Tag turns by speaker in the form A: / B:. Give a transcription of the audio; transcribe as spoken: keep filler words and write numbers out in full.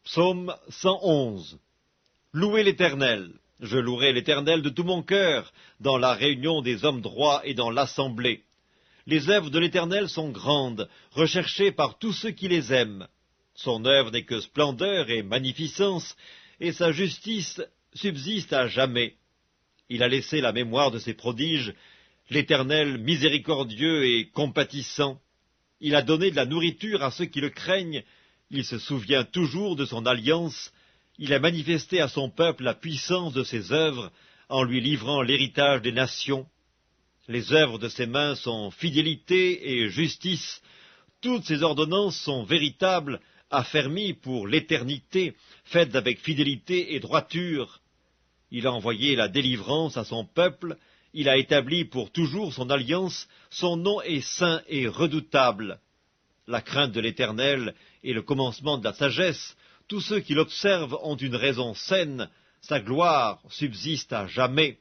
A: Psaume cent onze. Louez l'Éternel. Je louerai l'Éternel de tout mon cœur, dans la réunion des hommes droits et dans l'assemblée. Les œuvres de l'Éternel sont grandes, recherchées par tous ceux qui les aiment. Son œuvre n'est que splendeur et magnificence, et sa justice subsiste à jamais. Il a laissé la mémoire de ses prodiges, l'Éternel miséricordieux et compatissant. Il a donné de la nourriture à ceux qui le craignent, il se souvient toujours de son alliance, il a manifesté à son peuple la puissance de ses œuvres, en lui livrant l'héritage des nations. Les œuvres de ses mains sont fidélité et justice, toutes ses ordonnances sont véritables, affermies pour l'éternité, faites avec fidélité et droiture. Il a envoyé la délivrance à son peuple, il a établi pour toujours son alliance, son nom est saint et redoutable. La crainte de l'Éternel est le commencement de la sagesse, tous ceux qui l'observent ont une raison saine, sa gloire subsiste à jamais.